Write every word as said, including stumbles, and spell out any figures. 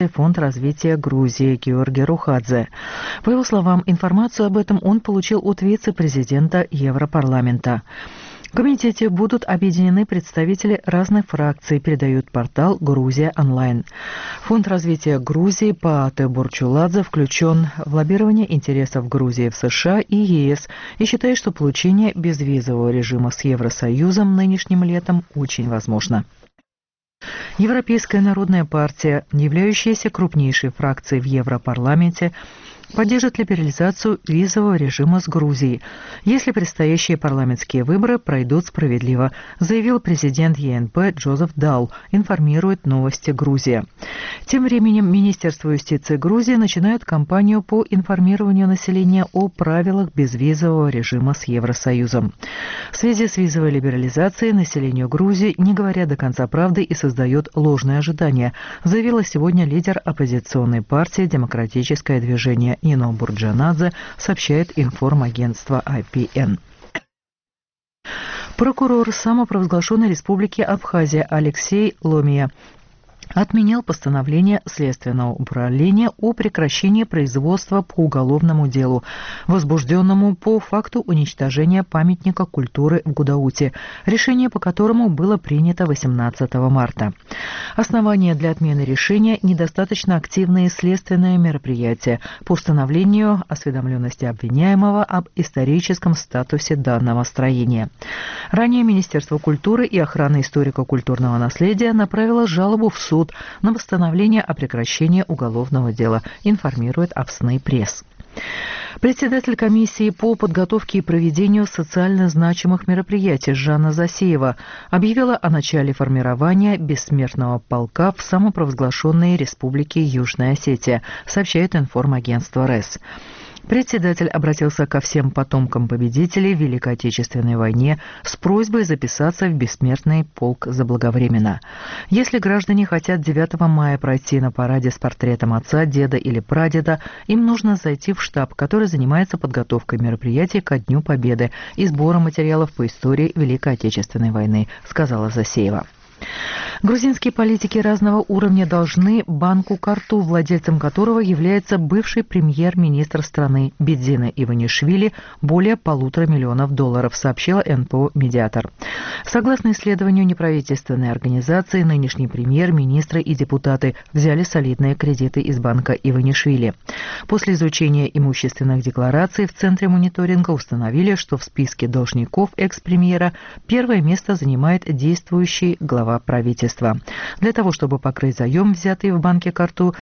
Фонд развития Грузии Георгий Рухадзе. По его словам, информацию об этом он получил от вице-президента Европарламента. В комитете будут объединены представители разных фракций, передает портал «Грузия онлайн». Фонд развития Грузии Паате Бурчуладзе включен в лоббирование интересов Грузии в США и ЕС и считает, что получение безвизового режима с Евросоюзом нынешним летом очень возможно. Европейская народная партия, являющаяся крупнейшей фракцией в Европарламенте, поддержит либерализацию визового режима с Грузией, если предстоящие парламентские выборы пройдут справедливо, заявил президент ЕНП Джозеф Дау, информирует «Новости Грузия». Тем временем Министерство юстиции Грузии начинает кампанию по информированию населения о правилах безвизового режима с Евросоюзом. В связи с визовой либерализацией населению Грузии не говорят до конца правды и создает ложные ожидания, заявила сегодня лидер оппозиционной партии «Демократическое движение» Нино Бурджанадзе, сообщает информагентство ай пи эн. Прокурор самопровозглашенной республики Абхазия Алексей Ломия отменил постановление Следственного управления о прекращении производства по уголовному делу, возбужденному по факту уничтожения памятника культуры в Гудауте, решение по которому было принято восемнадцатого марта. Основание для отмены решения – недостаточно активные следственные мероприятия по установлению осведомленности обвиняемого об историческом статусе данного строения. Ранее Министерство культуры и охраны историко-культурного наследия направило жалобу в суд на постановление о прекращении уголовного дела, информирует Авсны пресс. Председатель комиссии по подготовке и проведению социально значимых мероприятий Жанна Засеева объявила о начале формирования бессмертного полка в самопровозглашенной республике Южная Осетия, сообщает информагентство РЭС. Председатель обратился ко всем потомкам победителей в Великой Отечественной войне с просьбой записаться в бессмертный полк заблаговременно. Если граждане хотят девятого мая пройти на параде с портретом отца, деда или прадеда, им нужно зайти в штаб, который занимается подготовкой мероприятий ко Дню Победы и сбором материалов по истории Великой Отечественной войны, сказала Засеева. Грузинские политики разного уровня должны банку «Карту», владельцем которого является бывший премьер-министр страны Бедзина Иванишвили, более полутора миллионов долларов, сообщила эн пэ о «Медиатор». Согласно исследованию неправительственной организации, нынешний премьер, министры и депутаты взяли солидные кредиты из банка Иванишвили. После изучения имущественных деклараций в Центре мониторинга установили, что в списке должников экс-премьера первое место занимает действующий глава правительства. Для того, чтобы покрыть заем, взятый в банке «Карту»,